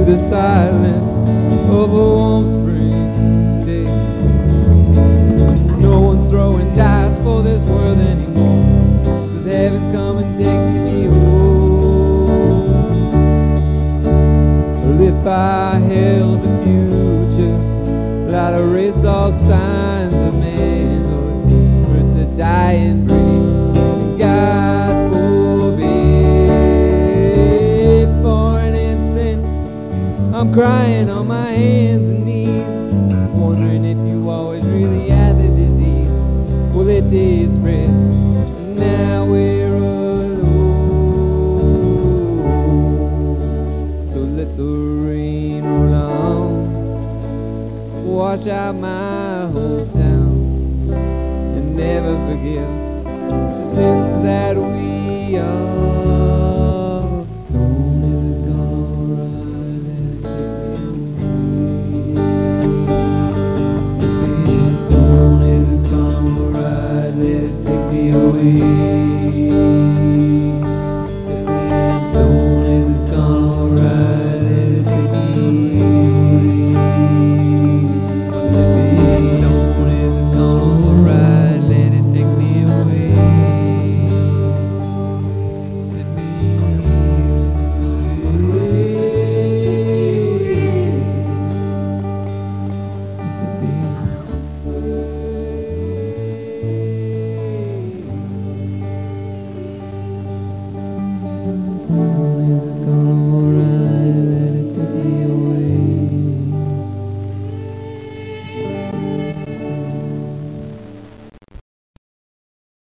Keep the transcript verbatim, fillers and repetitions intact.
the silence of a warm spring day. No one's throwing dice for this world anymore, 'cause heaven's come and taking me home. Well, if I held the future, well, I'd erase all signs of manhood, for it's a dying breed. God forbid, for an instant I'm crying on my hands and knees, wondering if you always really had the disease. Well, it did spread, and now we're alone. So let the rain roll on, wash out my whole town, and never forgive the sins that we are. Stone is gone right and take me away. Stone is gone right, let it take me away. Stone is gone right, let it take me away. Stone is gone right, let it take me away. Slip me away.